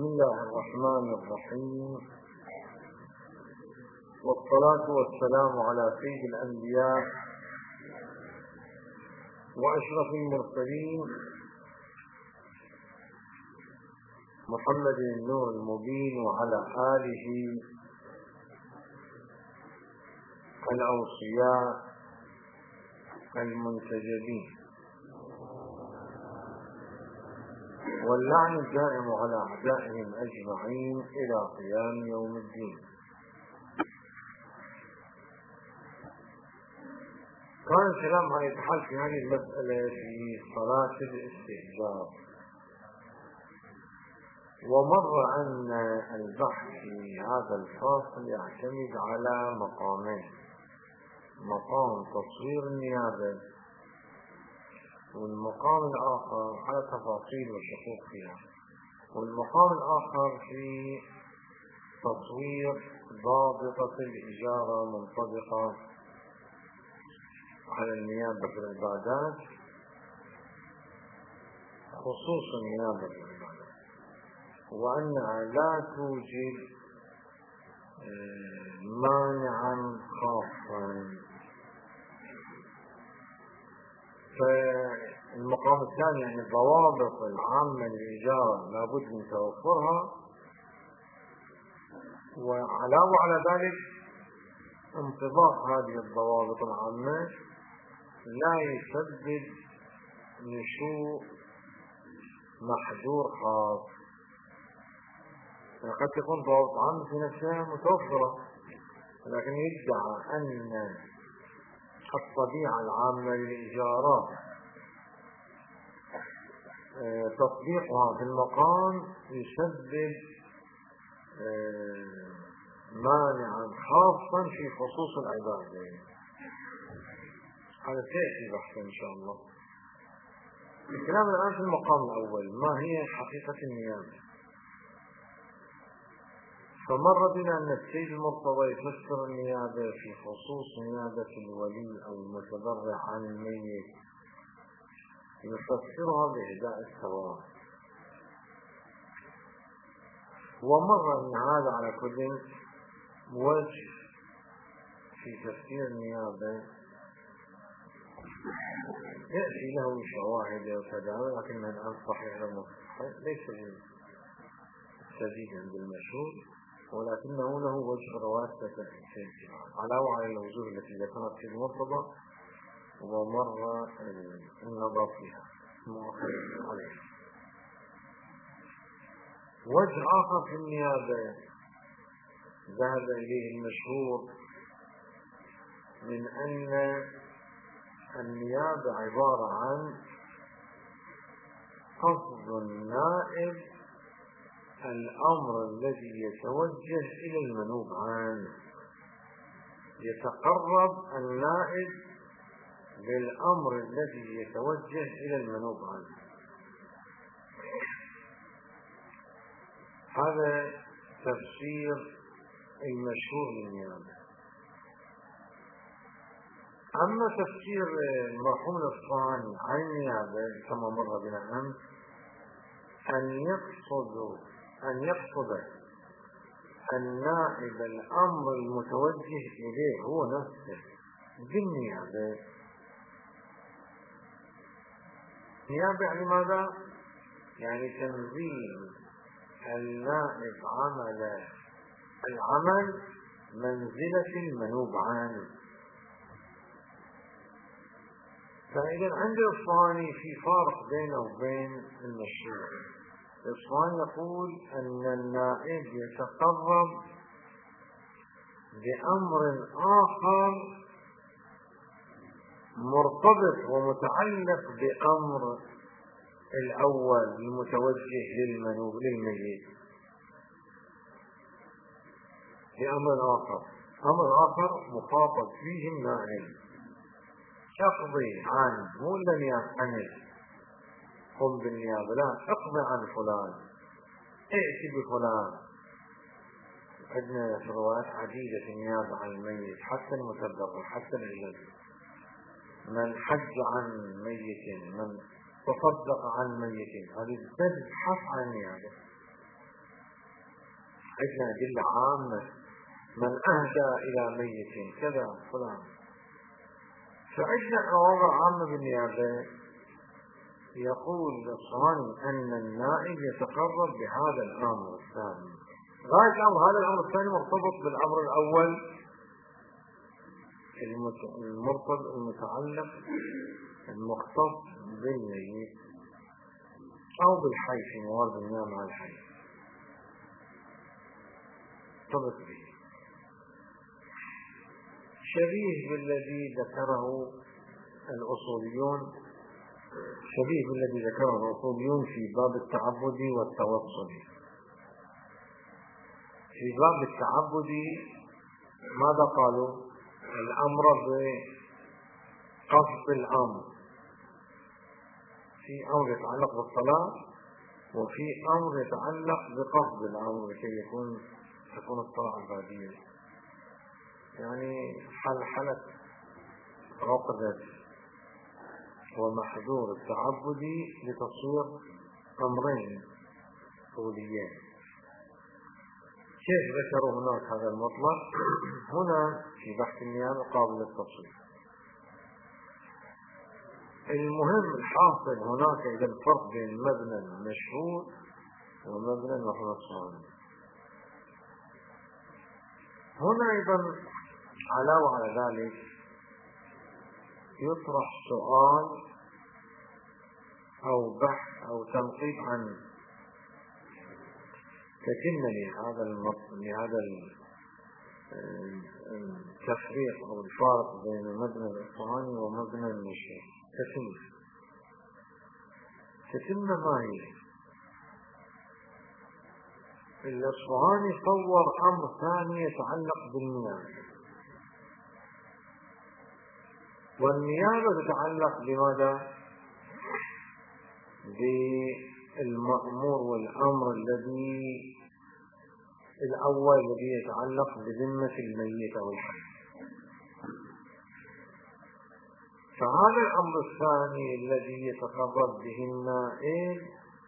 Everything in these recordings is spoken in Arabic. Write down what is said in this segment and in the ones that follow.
بسم الله الرحمن الرحيم، والصلاة والسلام على سيد الأنبياء وأشرف المرسلين محمد النور المبين وعلى آله الأوصياء المنتجبين، واللعن الدائم على أعدائهم أجمعين إلى قيام يوم الدين. كان الكلام عن يتحدث في هذه المسألة في صلاة الاستهجار، ومر أن البحث في هذا الفصل يعتمد على مقامين: مقام تصوير النيابة، والمقام الآخر على تفاصيل وشقوق فيها، والمقام الآخر في تصوير ضابطة الإجارة منطبقة على النيابة في العبادات، خصوصا النيابة في العبادات، وأنها لا توجد مانعا خاصا. فالمقام الثاني يعني الضوابط العامة للإجارة لابد من توفرها، وعلاوة على ذلك انطباق هذه الضوابط العامة لا يسبب نشوء محظور خاص. قد تكون ضوابط عامة في نفسها متوفرة، لكن يدعى أن الطبيعة العامة للإيجارات تطبيقها في المقام يسبب مانعا خاصا في خصوص العبادة. هذا سيأتي بحثا إن شاء الله. الكلام الآن في المقام الأول: ما هي حقيقة النيابة؟ فمر بنا أن السيد المرتضى يفسر النيابة في خصوص نيابة الولي أو المتبرع عن الميت، يفسرها بإهداء الثواب. ومر أن هذا على كل وجه في تفسير النيابة يأتي له شواهد وكذا، لكنها الآن صحيح ليس بالسديد عند المشهور، ولكنه له وجه رواسة علاوة على الوجوه التي ذكرت في المرتضى ومر النظر فيها عليه. وجه آخر في النيابة ذهب إليه المشهور من أن النيابة عبارة عن قصد النائب الأمر الذي يتوجه إلى المنوب عنه، يتقرب النائب للأمر الذي يتوجه إلى المنوب عنه. هذا تفسير المشهور للنيابة. أما تفسير المرحوم الصانع عن النيابة كما مر بنا أمس أن يقصد النائب الأمر المتوجه إليه هو نفسه بالنيابة. النيابة يعني ماذا؟ يعني تنزيل النائب العمل منزلة المنوب عنه. فإذا عند الصاني في فارق بينه وبين المشروع. الصاني يقول أن النائب يتقرب بأمر آخر مرتبط ومتعلق بأمر الأول المتوجه للميت، بأمر آخر مخاطب فيه النائب، اقضي عنه، مو لم يعنه قم بالنيابة، لا، اقضي عن فلان، ائتي بفلان. عندنا في روايات عديدة في النيابة عن الميت، حتى المتبرع، حتى العجل، من حج عن ميت، من تصدق عن ميت، هذه تبحث عن النيابة. عندنا أدلة عامة، من أهدى إلى ميت كذا فلان. فعندنا قواعد عامة بالنيابة يقول الأصفهاني أن النائب يتقرب بهذا الأمر الثاني. غاية الأمر هذا الأمر الثاني مرتبط بالأمر الأول المتعلق المختص بالميت أو بالحي في موارد النيابة مع الحي مرتبط به، شبيه بالذي ذكره الأصوليون في باب التعبد والتوصل. في باب التعبد ماذا قالوا؟ الأمر بقصد الأمر، في أمر يتعلق بالصلاة وفي أمر يتعلق بقصد الأمر لكي تكون الصلاة عبادية، يعني حلحلة رقدة ومحذور التعبدي لتصوير أمرين أوليين. كيف ذكروا هناك هذا المطلق؟ هنا في بحث النيابة قابل للتفصيل. المهم الحاصل هناك إذا الفرق بين المبنى المشهود ومبنى المفروض الصانع. هنا أيضا علاوة على ذلك يطرح سؤال أو بحث أو تنقيب عن تتم لهذا التفريق أو الفارق بين المبنى الإصفهاني ومبنى المشهد. تتم ما هي؟ الإصفهاني صور أمر ثاني يتعلق بالنيابة، والنيابة تتعلق بماذا؟ بالمأمور والأمر الذي الأول الذي يتعلق بذمة الميت أو الحي. فهذا الأمر الثاني الذي يتقرب به النائب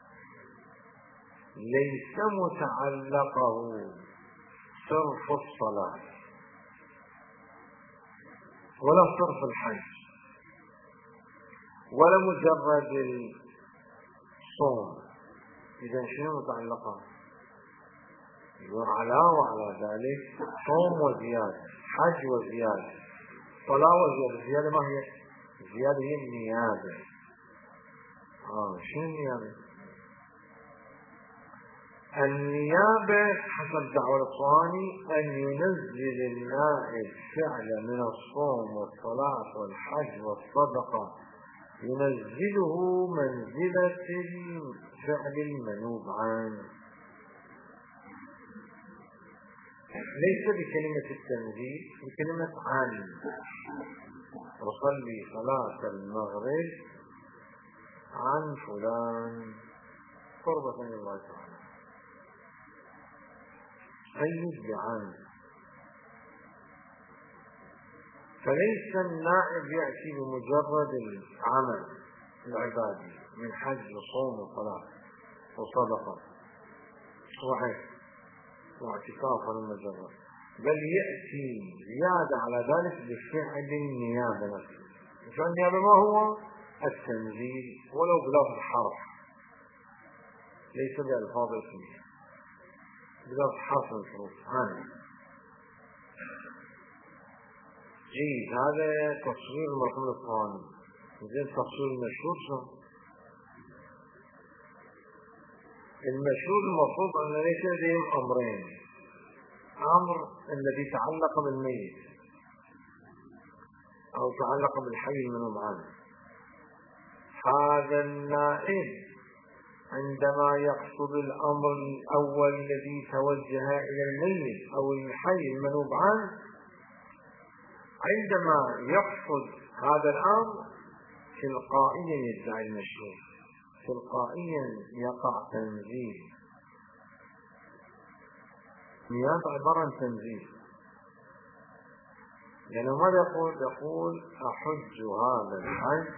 ليس متعلقه صرف الصلاة ولا صرف الحج ولا مجرد الصوم. إذا شنو متعلقه؟ علاوة على ذلك صوم وزيادة، حج وزيادة، صلاة وزيادة. الزيادة ما هي؟ الزيادة هي النيابة. شنو النيابة؟ النيابة حسب دعوة الإصفهاني أن ينزل النائب فعل من الصوم والصلاة والحج والصدقة، ينزله منزلة الفعل المنوب عنه، ليس بكلمة التنزيل، بكلمة عن. وصلي صلاة المغرب عن فلان قربة من الله تعالى، قيد بعن. فليس النائب يأتي بمجرد العمل العبادي من حج وصوم وصلاة وصدقة وحج واعتكاف المجرد، بل يأتي زيادة على ذلك بفعل النيابة نفسه. فعل النيابة ما هو؟ التنزيل ولو بلفظ حرف، ليس بألفاظ اسمية، بلفظ حرف من الحروف. جيد، هذا تصوير المرحوم الإصفهاني. زين تصوير المشهور شو؟ المشهور المفروض أن ليس لديهم أمرين: أمر الذي تعلق بالميت أو تعلق بالحي المنوب عنه. هذا النائب عندما يقصد الأمر الأول الذي توجه إلى الميت أو الحي المنوب عنه، عندما يقصد هذا الأمر تلقائيا يدعي المشهور، تلقائيا يقع تنزيل. نيابة عبارة عن تنزيل، لأنه ماذا يقول أحج هذا الحج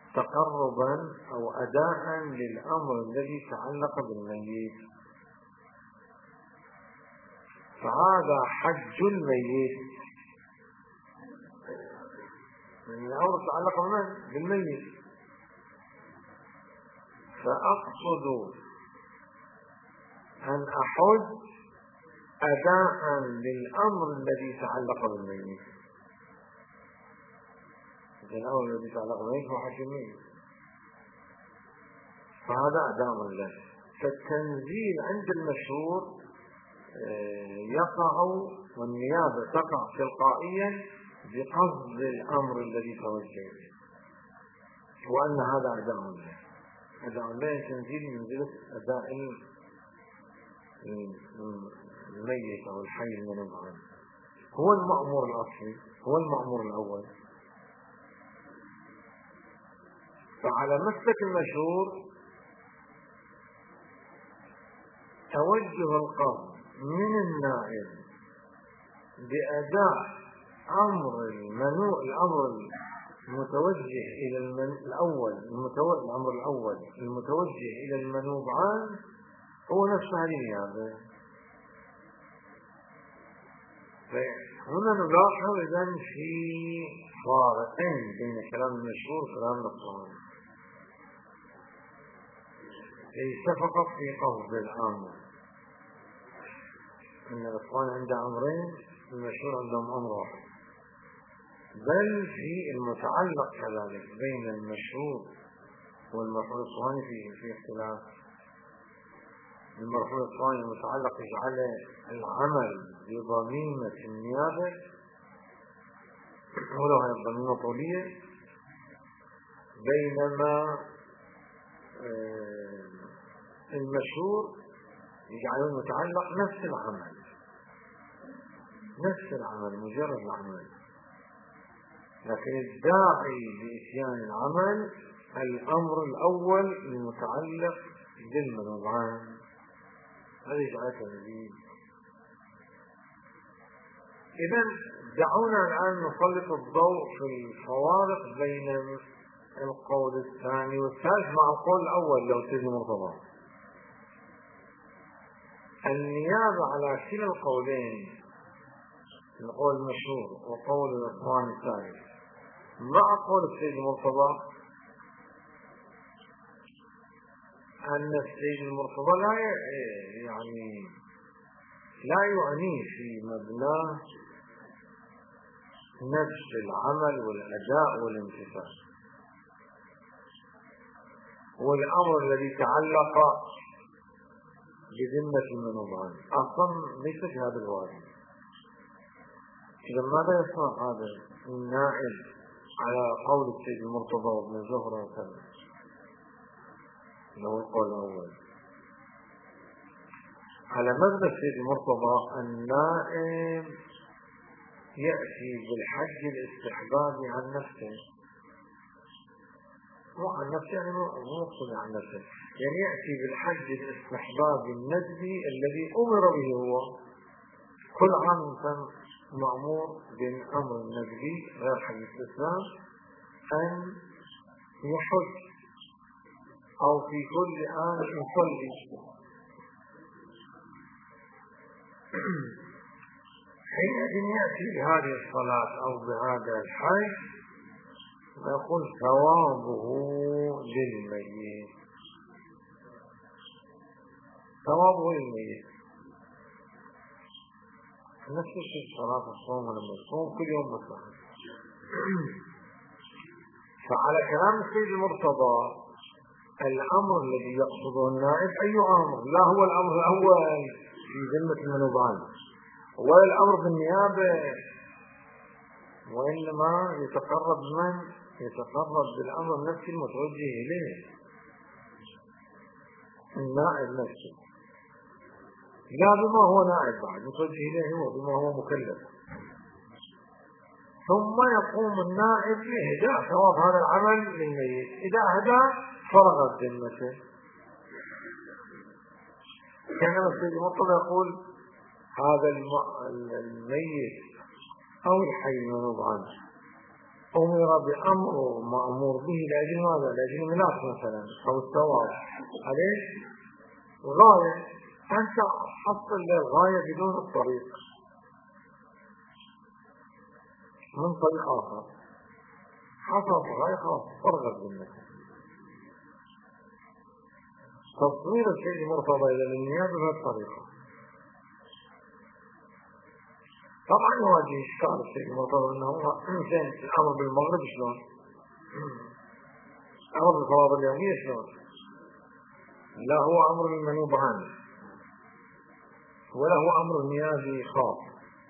تقربا أو أداء للأمر الذي تعلق بالميت. فهذا حج الميت، يعني الأمر تعلق بالميت. فأقصد أن أحج أداء للأمر الذي تعلق بالميت. الأمر الذي تعلق بالميت هو حج الميت، فهذا أداء له. فالتنزيل عند المشهور يقع، والنيابة تقع تلقائيا بقصد الأمر الذي توجه، وأن هذا أداء له. أداء له تنزيل منزلة أداء الميت أو الحي المنوب عنه، هو المأمور الأصلي، هو المأمور الأول. فعلى مسلك المشهور توجه القصد من النائب بأداء أمر الأمر المتوجه إلى الأول، الأمر الأول المتوجه إلى المنوب عنه هو نفس هذه النيابة. فهنا نلاحظ إذن في فارقين بين كلام المشهور وكلام النصراني، ليس فقط في قصد الأمر، إن الإخوان عنده أمرين، المشهور عندهم أمر واحد، بل في المتعلق كذلك بين المشهور والمرفوع الصواني في اختلاف. المرفوع الصواني المتعلق يجعل العمل بضميمة النيابة ولو هي الضميمة طولية، بينما المشهور يجعل المتعلق نفس العمل مجرد العمل، لكن الداعي لإتيان العمل الأمر الأول المتعلق بالمنوب عنه، هذا يجعل تنزيل. إذن دعونا الآن نسلط الضوء في الفوارق بين القول الثاني والثالث مع القول الأول لو سيدي مرتضى. النيابة على كلا القولين، القول المشهور وقول الإخوان الثالث، مع قول السيد المرتضى أن السيد المرتضى لا يعني في مبناه نفس العمل والأداء والانتفاع، والأمر الذي تعلق بذمة المنوب عنه أصلا ليس في هذا الوادي. إذا ماذا يصنع هذا النائب على قول السيد المرتضى وابن زهرة وكذا؟ اللي هو القول الأول على مذهب السيد المرتضى، النائب يأتي بالحج الاستحبابي عن نفسه، مو عن نفسه يعني مو مقصود عن نفسه، يعني يأتي بالحج الاستحبابي الندبي الذي أمر به هو. كل عام إنسان مأمور بالأمر الندبي غير حج الإسلام أن يحج أو في كل آن يصلي. حينئذ يأتي بهذه الصلاة أو بهذا الحج نقول ثوابه للميت، ثوابه للميت نفس الشيء الصلاة الصوم لما يصوم كل يوم مثلا. فعلى كلام السيد المرتضى الأمر الذي يقصده النائب أي أمر؟ لا هو الأمر الأول في ذمة المنوب عنه ولا الأمر بالنيابة، وإنما يتقرب بالأمر النفسي المتوجه إليه النائب نفسه، لا بما هو نائب بعد متوجه إليه هو بما هو مكلف، ثم يقوم النائب لإهداء ثواب هذا العمل للميت. إذا أهدى فرغت ذمته. كان السيد المرتضى يقول هذا الميت أو الحي المنوب عنه أمر بأمر مأمور به لأجل ماذا؟ لأجل ملاك مثلا أو الثواب عليه غاية، أنت حصل للغاية بدون الطريق من طريق آخر، حصل الغاية خلاص فرغت منك. تصوير الشيء المرتضى إلى النيابة بهذه الطريقة. طبعا يواجه إشكال الشيء المرتضى أنه هو إنسان الأمر بالمغرب شلون؟ الأمر بالصلاة اليومية شلون؟ لا هو أمر المنوب عنه ولا هو أمر نيابي خاص.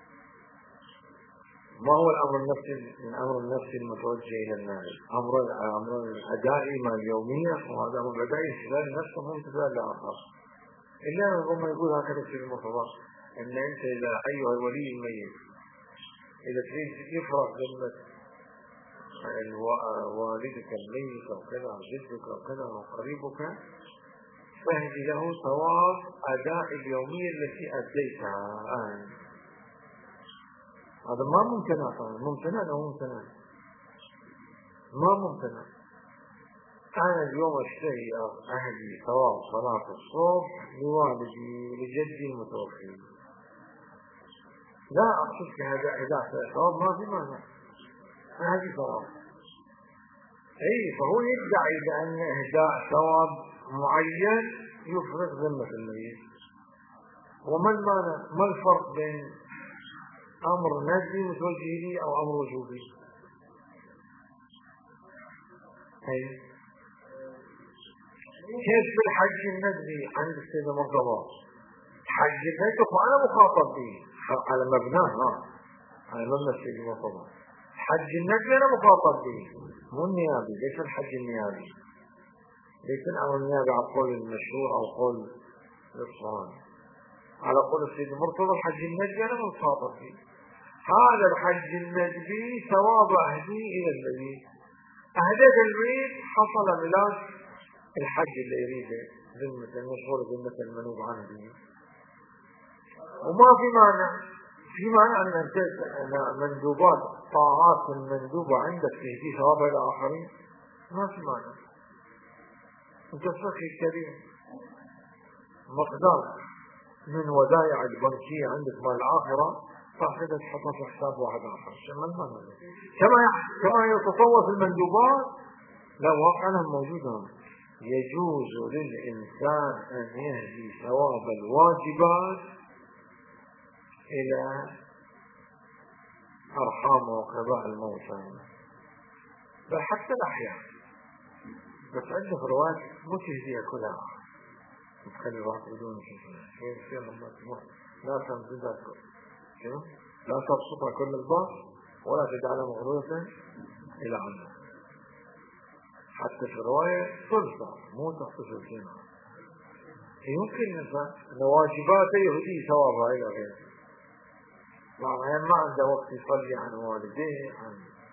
ما هو الأمر النفسي من أمر النفسي المتوجه إلى النائب؟ أمر الأدائي مع اليومية، وهذا أمر الأدائي خلال نفسه مو امتثال لآخر. إلا ربما يقول هكذا في المرتضى أن أنت إذا أيها الولي الميت إذا تريد يفرغ ذمة والدك الميت أو كذا أو جدك أو كذا أو قريبك فهدي له ثواب أداء اليومية التي أديتها الآن. هذا ما ممتنع طبعا، ممتنع أو ممتنع؟ ما ممتنع. أنا اليوم أشتري أهدي ثواب صلاة الصبح لوالدي لجدي المتوفي، لا أقصد في هذا ثواب ما في معنى، هذه ثواب. أي فهو يدعي بأن إهداء ثواب معين يفرغ ذمة الميت. وما المعنى؟ ما الفرق بين أمر ندبي متوجه لي أو أمر وجوبي؟ كيف في الحج الندبي عند السيدة مرتضى؟ حج الندبي وأنا مخاطب به على مبناه، على مبنى السيدة مرتضى. حج الندبي أنا مخاطب به مو النيابي. ليس الحج النيابي، ليس الأمر النيابي على قول المشهور أو قول الإصفهاني. على قول السيدة مرتضى الحج الندبي أنا مخاطب به. هذا الحج الندبي ثواب أهدي إلى الميت. أهديت الميت حصل ملاك الحج اللي يريده ذمة المشهور ذمة المنوب عنه به. وما في معنى، في معنى أن مندوبات طاعات المندوبة عندك تهدي ثواب إلى آخرين، ما في معنى. أنت فقه كريم مقدار من ودائع البنكية عندك مال الآخرة فاحدة تحطها في حساب واحد آخر. كما يتصور في المندوبات، لا واقعا موجودة. يجوز للإنسان أن يهدي ثواب الواجبات إلى أرحام وقضاء الموتى، بل حتى الأحياء. بس عندك روايات مو تهديها كلها، تخلي الواحد بدون شيء لا تنزلها شنو؟ لا تبسطها كل الباص ولا تجعلها مغلوطة إلى عنها. حتى في الرواية تلصق مو تختصر فيها. يمكن أن واجباته يهدي ثوابها إلى غيره. ما عنده وقت يصلي عن والديه، عن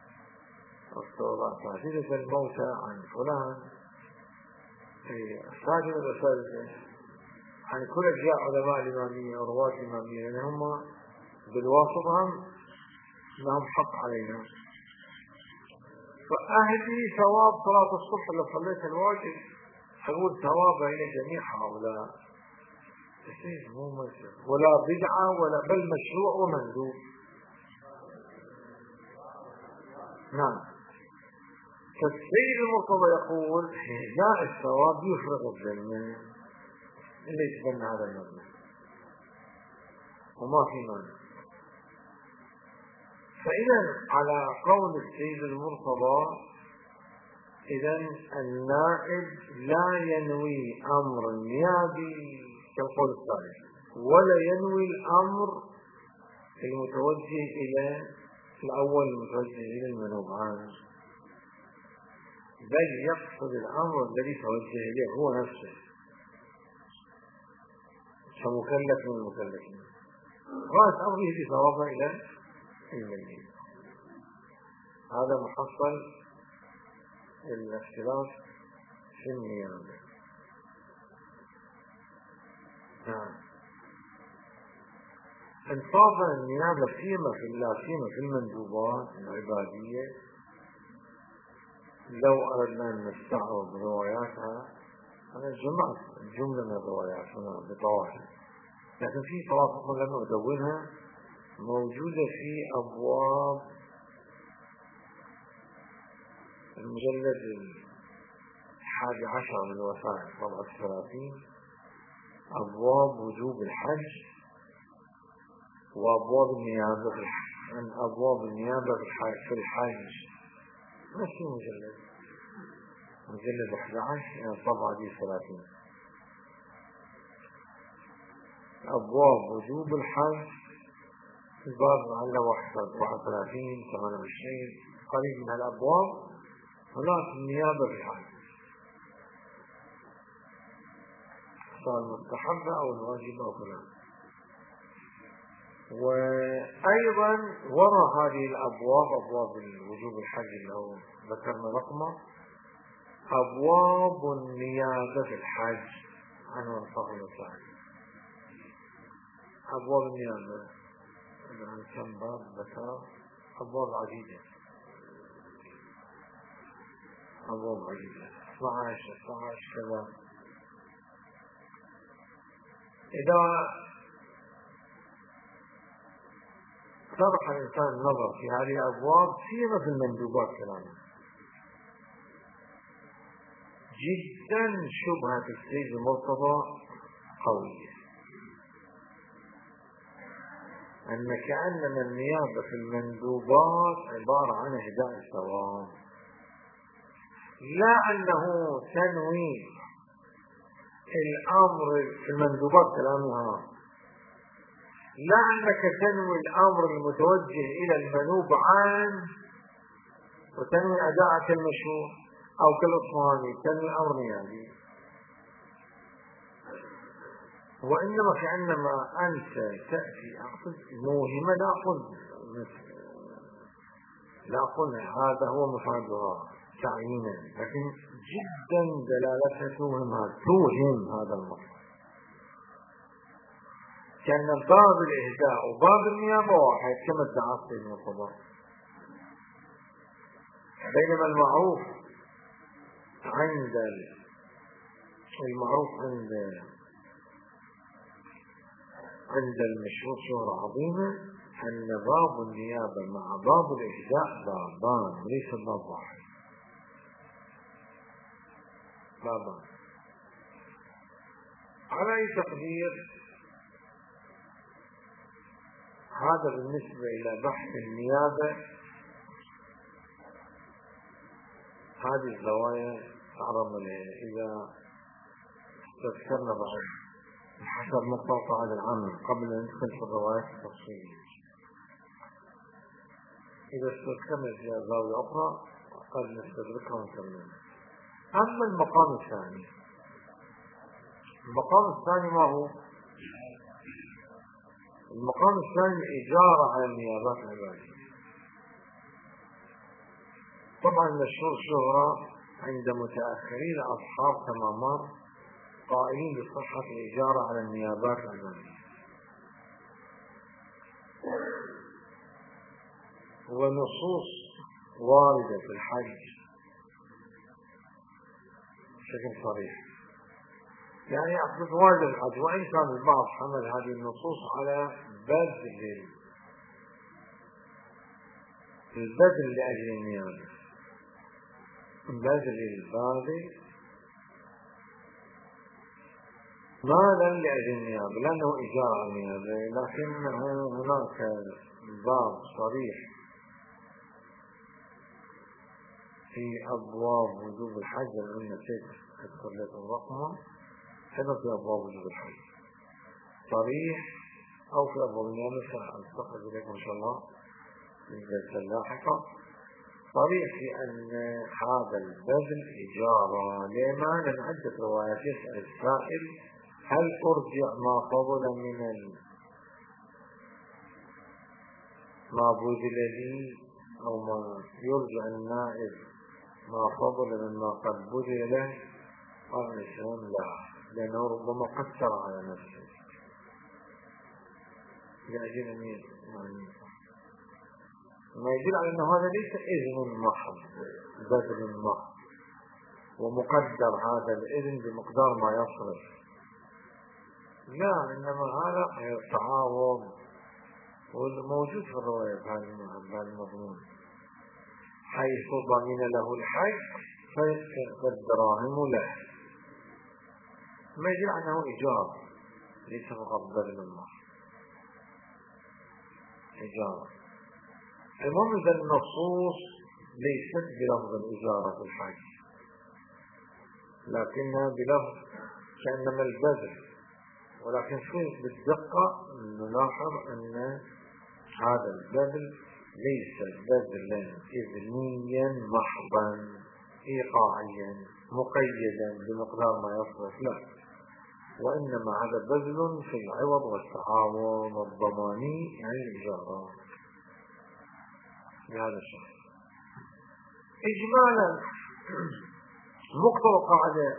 تعزيزة الموتى، عن فلان في الساجد والأسادة، عن كل أجزاء علماء الإمامية ورواة الإمامية، لأن هم بالواسطة لهم حق علينا. فأهدي ثواب صلاة الصبح اللي صليت الواجب أقول ثوابها إلى جميع هؤلاء، مو مشروع ولا بدعة ولا بل مشروع ومندوب. نعم. فالسيد المرتضى يقول إهداء الثواب يفرغ الذمة اللي يتبنى هذا المبنى وما في مانع. فإذا على قول السيد المرتضى إذا النائب لا ينوي أمر نيابي كالقول الثالث، ولا ينوي الأمر المتوجه إلى الأول المتوجه إلى المنوب عنه، بل يقصد الأمر الذي توجه إليه هو نفسه كمكلف من المكلفين، رأس أمره بصوابه إلى الميت. هذا محصل الاختلاف في النيابة. نعم. انصافا النيابة فيما في المندوبات العبادية لو أردنا أن نستعرض رواياتها أنا جمعت جملة من الروايات هنا بطواحل، لكن في طوافق لم أدونها موجودة في أبواب المجلد 11 من وثائق طبعة 30، أبواب وجوب الحج وأبواب النيابة في الحج، عن أبواب النيابة في الحج نفس مجلد 11 طبعة دي 30. أبواب وجوب الحج الباب على 31 28 قريب من الأبواب هناك النيابة في الحج، سواء المستحبة أو الواجبة أو فلان. وأيضا وراء هذه الأبواب أبواب وجوب الحج اللي هو ذكرنا رقمه أبواب النيابة في الحج عنوان فضل الثاني. أبواب النيابة عن كم باب ذكر أبواب عديدة، أبواب عديدة 12 كذا. إذا صرح الإنسان النظر في هذه الأبواب سيرة في المندوبات كلامه جدا شبهة السيد المرتضى قوية، أن كأنما النيابة في المندوبات عبارة عن إهداء الثواب، لا أنه تنوي الأمر في المندوبات كلامها، لا أنك تنوي الأمر المتوجه إلى المنوب عنه وتنوي أداء كالمشروع أو كالأصواني تنوي أمر نيابي، وإنما كأنما أنت تأتي أقصد موهمة لا أقول هذا هو مفادها تعيينا، لكن جدا دلالتها توهم هذا المطلب، كأن باب الإهداء وباب النيابة واحد كما ادعى السيد المرتضى، بينما المعروف عند المشروع شهرة عظيمة أن باب النيابة مع باب الإهداء بابان ليس باب واحد، بابان. على أي تقدير هذا بالنسبة إلى بحث النيابة، هذه الزوايا تعرض لها إذا تذكرنا بعد حسب مقطع هذا العمل قبل أن ندخل في الروايات التفصيلية. إذا استذكرنا فيها زاوية أخرى قد نستدركها ونكملها. أما المقام الثاني، ما هو؟ المقام الثاني إجارة على النيابات العبادية. طبعا مشهور شهرة عند متأخري الأصحاب كما مر قائلين بصحة الإجارة على النيابات العبادية، ونصوص واردة في الحج بشكل صريح، يعني أقصد واردة في الحج، وإن كان البعض حمل هذه النصوص على البذل لأجل النيابة، بذل الباذل مالا لأجل النيابة لأنه إجارة على النيابة، لكنه هناك باب صريح في أبواب وجوب الحج لأن نسيت أذكر لكم رقمه، هذا في أبواب وجوب الحج صريح، أو في أبواب النيابة سأستقل إليكم إن شاء الله في الجلسة اللاحقة، صريح في أن هذا البذل إجارة. لما لم عدة روايات يسأل السائل هل أرجع ما فضل من ما بذل لي أو ما يرجع النائب ما فضل مما قد بذل له؟ قال الإسلام لا، لأنه ربما قصر على نفسه لأجل أن يعني ما يدل على أن هذا ليس إذن محض، بذل محض، ومقدر هذا الإذن بمقدار ما يصرف، لا، إنما هذا تعاوض، والموجود في الرواية بهذا المضمون، حيث ضمن له الحج فالدراهم له، ما يدل عنه إجارة، ليس فقط بذل المال، إجارة. المهم إذا النصوص ليست بلفظ الإجارة في الحج، لكنها بلفظ كأنما البذل، ولكن في بالدقة نلاحظ أن هذا البذل ليس بذلا إذنيا محضا إيقاعيا مقيدا بمقدار ما يصرف، لا، وإنما هذا بذل في العوض والتعاوض والضماني عن الإجارة بهذا الشيء. إجمالا مقتضى القاعدة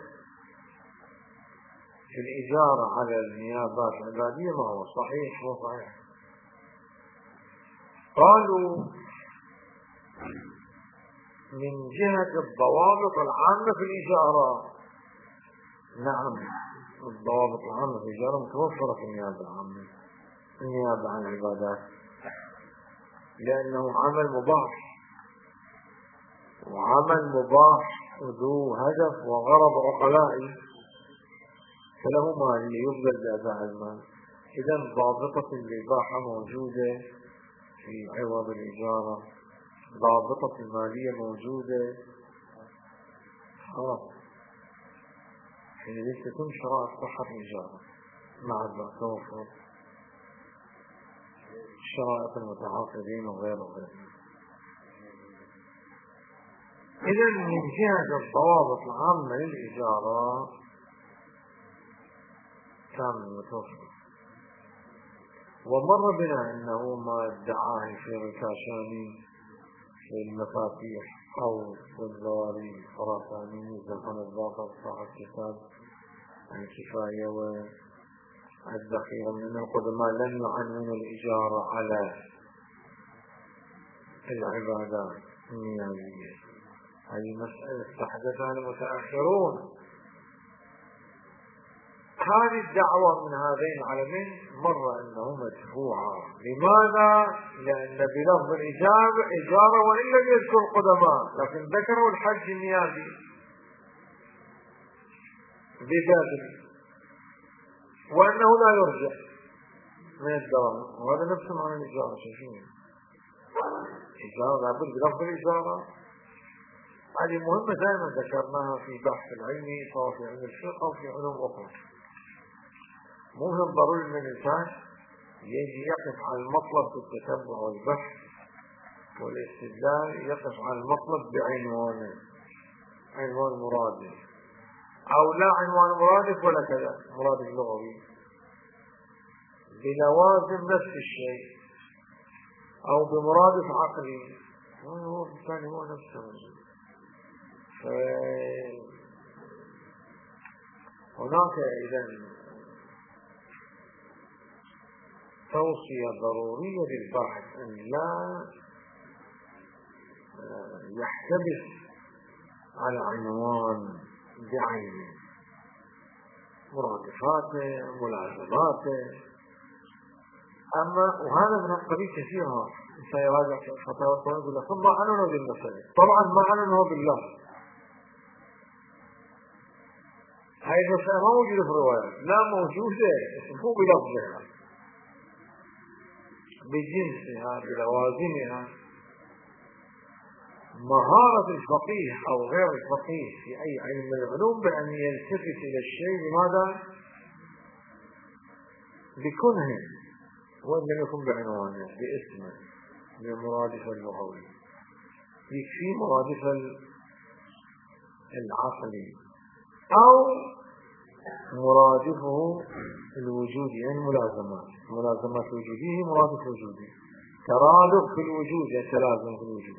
في الإجارة على النيابات العبادية ما هو صحيح وصحيح. قالوا من جهة الضوابط العامة في الإجارة، نعم، الضوابط العامة في الإجارة متوفرة في النيابة العامة، النيابة عن العبادات، لأنه عمل مباح، وعمل مباح ذو هدف وغرض عقلائي، فله مال يبذل بأداء المال. إذا ضابطة الإباحة موجودة في عوض الإجارة، ضابطة المالية موجودة، خلاص، حينئذ تكون شرائط صحة الإجارة مع توفر شرائط المتعاقدين وغيره. إذا من جهة الضوابط العامة للإجارة كان متوفر. ومر بنا أنه ما ادعاه في الكاشاني في المفاتيح أو في الزواري الخراساني زلفان الضاقر صاحب كتاب الكفاية والذخيرة من القدماء لم يعنون الإجارة على العبادات النيابية، هذه مسألة استحدثها المتأخرون. هذه الدعوة من هذين العلمين مر أنه مدفوعة. لماذا؟ لأن بلفظ إجارة وإن لم يذكر القدماء، لكن ذكروا الحج النيابي بذاته، وأنه لا يرجع من الدراهم، وهذا نفس معنى الإجارة. شايفين إجارة لابد بلفظ الإجارة، هذه مهمة دائما ذكرناها في بحث العلمي، سواء في علم الفقه أو في علوم أخرى. مهم ضروري ان الانسان يجي يقف على المطلب بالتتبع والبحث والاستدلال، يقف على المطلب بعنوانه، عنوان مرادف، او لا عنوان مرادف ولا كذا مرادف لغوي، بلوازم نفس الشيء او بمرادف عقلي، هو بالتالي هو نفسه. هناك اذا توصية ضرورية للباحث أن لا يحتبس على عنوان بعينه، مرادفاته ملازماته. أما وهذا من القبيل كثيرا سيراجع فتاوى يقول لك ما عنونه بالمسألة، طبعا ما عنونه بالله، هاي المسألة ما موجودة في الرواية، لا موجودة مو بلفظها، بجنسها بلوازمها. مهارة الفقيه أو غير الفقيه في أي علم من العلوم بأن يلتفت إلى الشيء لماذا؟ بكنه، وإن لم يكن بعنوانه باسمه بمرادف اللغوي، يكفي مرادف العقلي أو مرادفه الوجودي، يعني ملازمات وجوديه مرادف وجودي، ترادف في الوجود يعني تلازم في الوجود.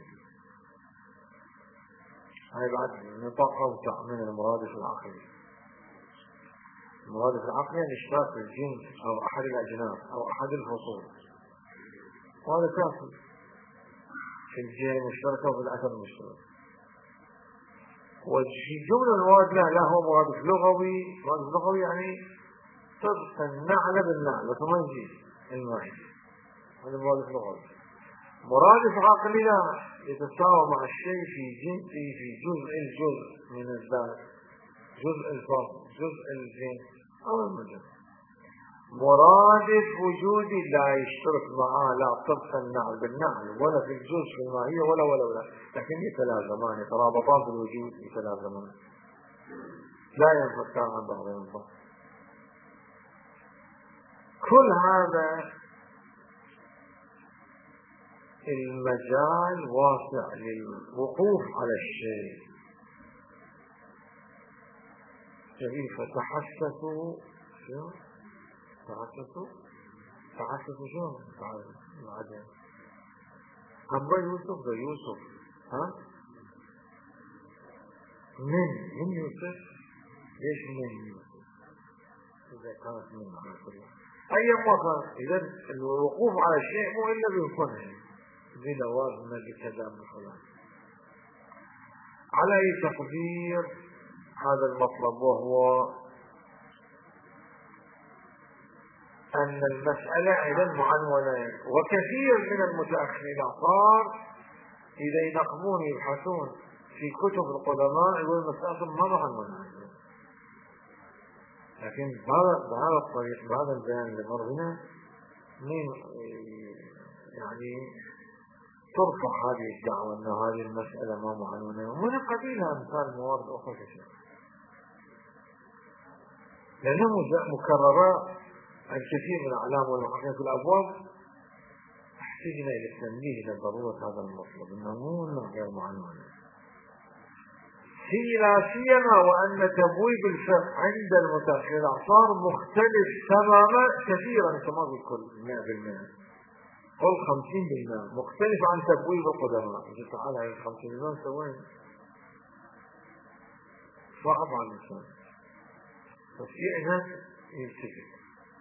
هاي بعد نطاق أوسع من المرادف العقلي. المرادف العقلي يعني اشتراك الجنس أو أحد الأجناس أو أحد الفصول، وهذا كافي في الجهة المشتركة وفي الأثر المشترك. وفي جملة المواد لا هو مرادف لغوي. مرادف لغوي يعني طبق النعل بالنعل بس ما يجي المعنى، هذا مرادف لغوي. مرادف عقلي لا يتساوى مع الشيء في جنسه، في جزء الجزء من الذات، جزء الفرد، جزء الجنس أو المجرد. مرادف وجودي لا يشترك معاه لا طبق النعل بالنعل ولا في الجزء في الماهية ولا لكن يتلازمان، يترابطان في الوجود، يتلازمان لا ينفكان عن بعضهم البعض. كل هذا المجال واسع للوقوف على الشيء. جميل. فتحسسوا شو؟ تحسسوا شو؟ بعدين أبا يوسف ها؟ من يوسف؟ ليش من يوسف؟ إذا كانت من على كل أي مكان. إذا الوقوف على الشيء مو إلا بيكون بلا وزن بكذا مثلا. على أي تقدير هذا المطلب، وهو أن المسألة إذا معنونة. وكثير من المتأخرين صار إذا ينقبون يبحثون في كتب القدماء يقول المسألة ما معنونة، لكن بهذا الطريق بهذا البيان اللي مر هنا يعني ترفع هذه الدعوة أن هذه المسألة ما معنونة، ومن قبيلها أمثال موارد أخرى كثيرة، لأنه مكررات الكثير من الأعلام والمحاكم في الأبواب. احتجنا إلى التنبيه إلى ضرورة هذا المطلب أنه غير معنون، لا سيما وأن تبويب الفقه عند المتأخرين صار مختلف تماما كثيرا كما بالكل 100%، قل 50% مختلف عن تبويب القدماء. إذا تعالى هاي 50% سوين صعب على الإنسان، بس يئنس يلتفت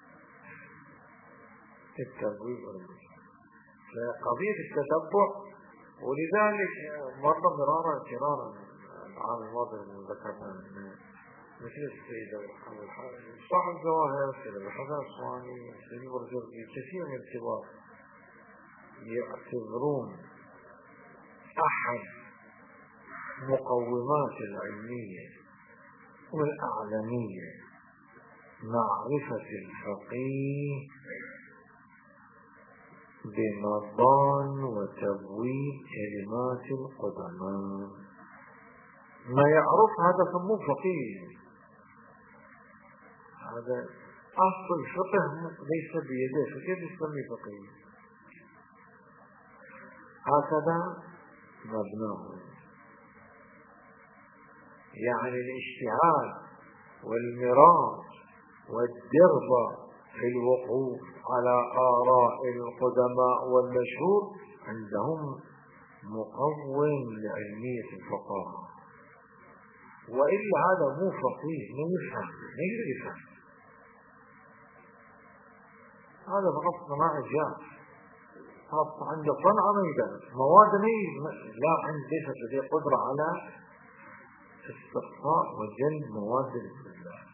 التبويب والمجال فقضية التتبع. ولذلك مرة مرارا كرارا العام الماضي من ذكرنا مثل السيدة صاحب الجواهر السيدة الحسن الصواني السيدة البرجوزي كثير من الكبار يعتبرون أحد مقومات العلمية والأعلمية معرفة الفقيه بمضان وتبويب كلمات القدماء. ما يعرف هذا سموه فقيه، هذا أصل الفقه ليس بيده، فكيف يسميه فقيه؟ هكذا مبناه. يعني الاشتعال والمراج والدربة في الوقوف على آراء القدماء والمشهور عندهم مقوم لعلمية الفقهاء، وإلا هذا مو فقيه، ما يفهم هذا فقط صناعة جاف، عنده صنعة ما يدرس مواد لا عنده ليس لديه قدرة على استقصاء وجلب مواد الاستدلال.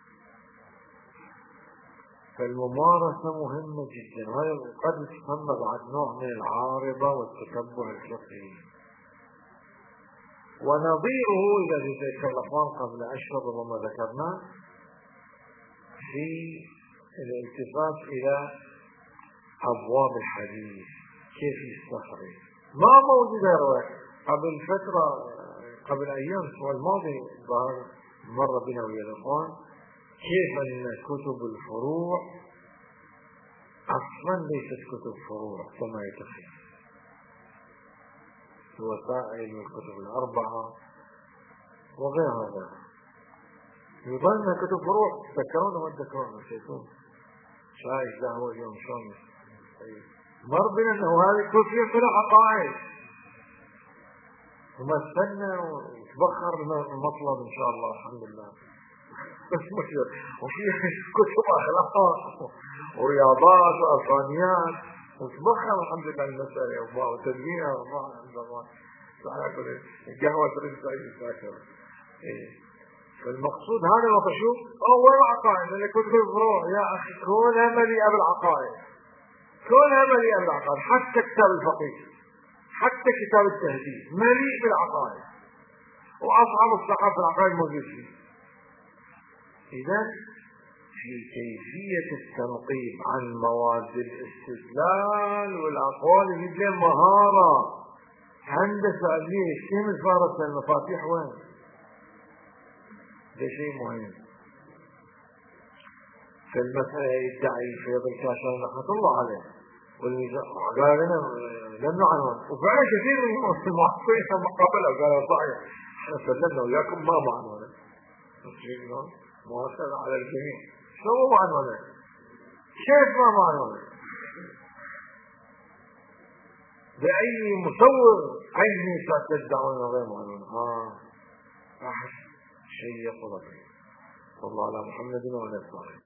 فالممارسة مهمة جدا، وقد تسمى بعد نوع من العارضة والتتبع الفقهي. ونظيره إذا تكلفان قبل أشهر ربما ذكرنا في الالتفات إلى أبواب الحديث كيف يستخرج ما موجود قبل فترة قبل أيام الأسبوع الماضي مر بنا ويا الإخوان كيف أن كتب الفروع أصلا ليست كتب فروع كما يتخيل، وسائل الكتب الأربعة وغير هذا يظن كتب فروع. تذكرون ما تذكرون نسيتون شايف قهوة اليوم شمس مر بنا أنه هذه كتب فيها عقائد ومثلنا وتبخر المطلب إن شاء الله الحمد لله. وفي كتب أخلاق ورياضات وأفغانيات وتبخر الحمد لله المسألة وتدوينها وما عند الله. القهوة تريد سعيد الذاكرة فالمقصود هذا المقصود أول العقائد اللي كنت الفروع يا أخي كونها مليئة بالعقائد، كونها مليئة بالعقائد، حتى كتاب الفقيه حتى كتاب التهذيب مليء بالعقائد، وأصعب الصحف العقائد موجود فيه. إذا في كيفية التنقيب عن مواد الاستدلال والأقوال يجيب لهم مهارة هندسة علمية. كيف صارت المفاتيح وين؟ ده شيء مهم. في المسألة يدعي فيض الكاشان رحمة الله عليه قال لنا لم نعنون، وفعلا كثير من المعصرين ما قبله قالوا صحيح احنا سلمنا وياكم ما معنونه مؤثر على الجميع. شو معنونه؟ كيف ما معنونه؟ بأي مصور علمي تدعون غير معنونه؟ شيء يقول الله على محمد وعلى اله